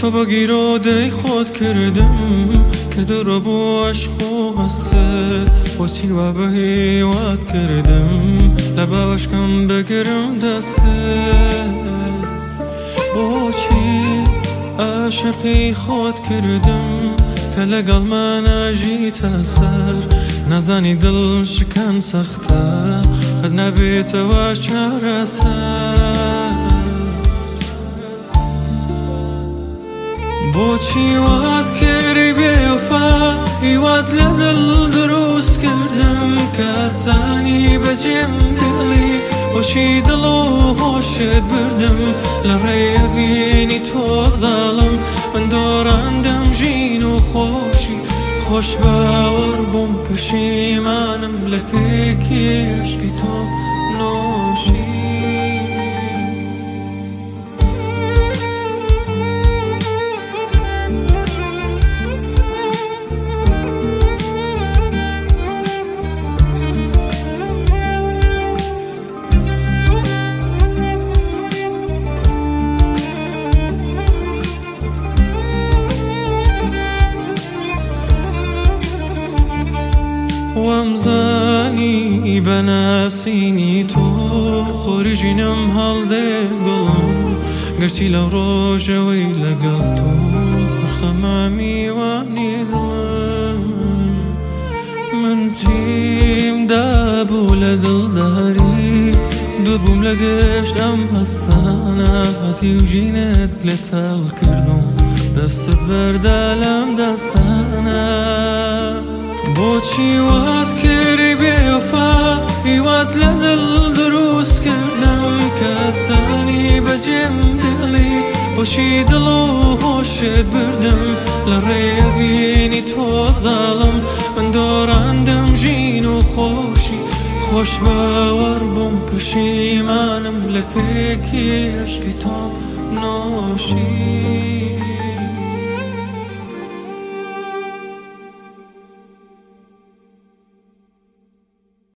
تو با گیراده خود کردم که در بو عشق و هستت با چی و به هیوات کردم لبا عشقم بگرم دستت با چی عشقی خود کردم که لگل من اجیت اثر نزانی دل شکن سخته خد نبیت و چهر سر با چی وقت کردی بیوفا ایوات لدل دروس کردم که زنی بجم دلی با چی دلو خوشت بردم لره بینی تو ظالم من دارندم جین و خوشی خوش باور بوم پشیمانم لپیکی عشقی تو نوشی وامزانی بناسینی تو خورجینم هالده گلم گرچی لو روژوی لگل تو خمامی وانی دلم من تیم دابو لدل داری دور بوم لگشت ام هستانا هاتی و جینت لتل کردم دستت بردالم دستانا با چی وقت کردی بیوفا ایوات لدل دروس کردم که زنی بجم دلی با چی دلو خوشت بردم لره بینی تو ظالم من دارندم جین و خوشی خوش باور بوم پشیمانم لپیکی عشقی تو نوشی